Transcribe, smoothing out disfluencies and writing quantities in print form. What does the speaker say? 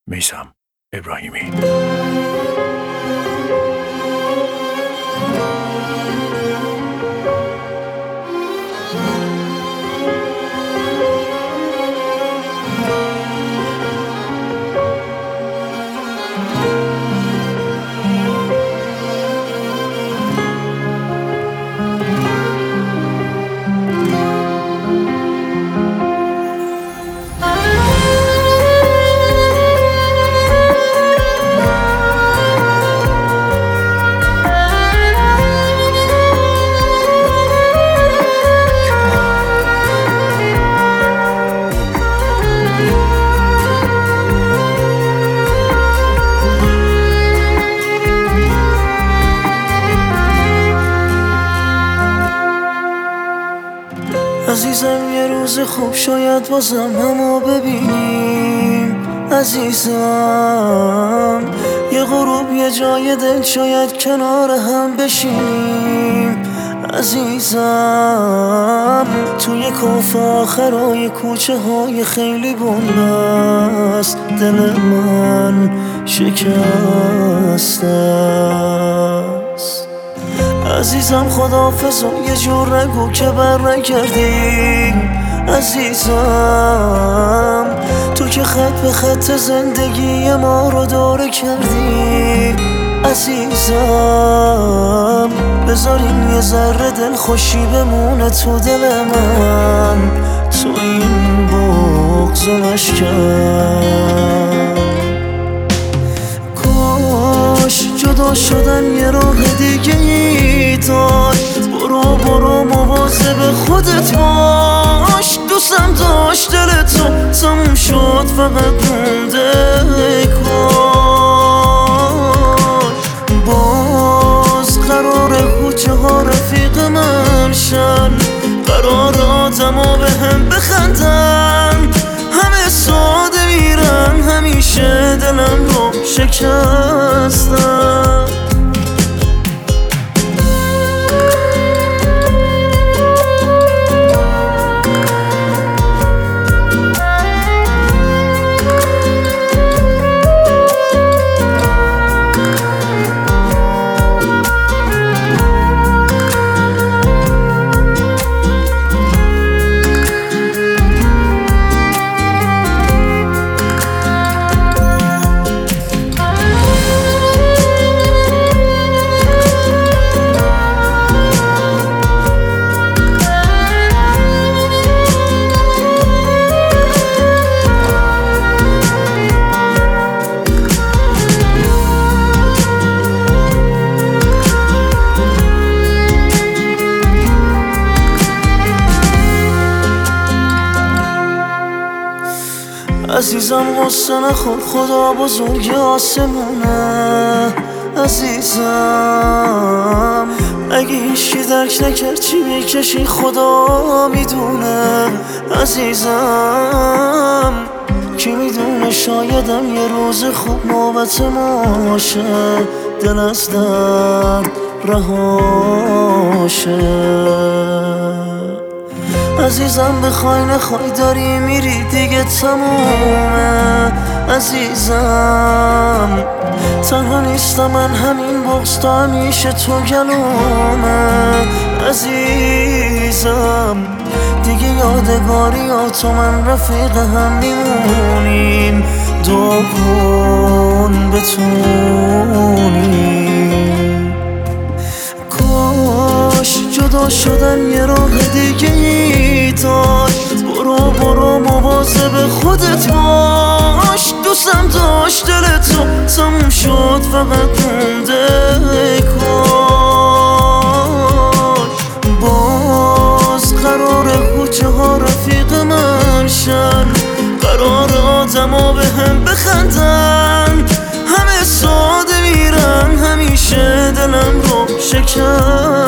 میثم ابراهیمی. عزیزم یه روز خوب شاید بازم همو ببینیم. عزیزم یه غروب یه جای دل شاید کنار هم بشینیم. عزیزم توی کاف آخرای کوچه های خیلی بنبست دل من شکسته است. عزیزم خداحافظ و یه جور نگو که برنگردی. عزیزم تو که خط به خط زندگی ما رو داره کردی. عزیزم بذاریم یه ذره دل خوشی بمونه تو دل من، تو این بغض و نشکن. کاش جدا شدن یه راه دیگه ای داشت. برو مواظب خودت باش. دوستم داشت دل تو تموم شد فقط مونده کاش. باز قراره کوچه ها رفیق من شن، قرار آدما به هم بخندن. همه ساده میرن همیشه دلم رو شکستن. عزیزم غصه نخور خدا بزرگ آسمونه. عزیزم اگه هیچی درک نکرد چی میکشی خدا میدونه. عزیزم کی میدونه شایدم یه روز خوب نوبت ما باشه، دل از درد رهاشه. عزیزم بخوای نخوای داری میری دیگه تمومه. عزیزم تنها نیستم من، همین بغض تا همیشه تو گلومه. عزیزم دیگه یادگاری ها تو من رفیق هم میمونیم. دعا کن بتونیم. کاش جدا شدن یه راه دیگه ای داشت. برو مواظب خودت باش. دوستم داشت دل تو تموم شد فقط مونده کاش. باز قراره کوچه ها رفیق من شن، قرار آدما به هم بخندن. همه ساده میرن همیشه دلم رو شکن.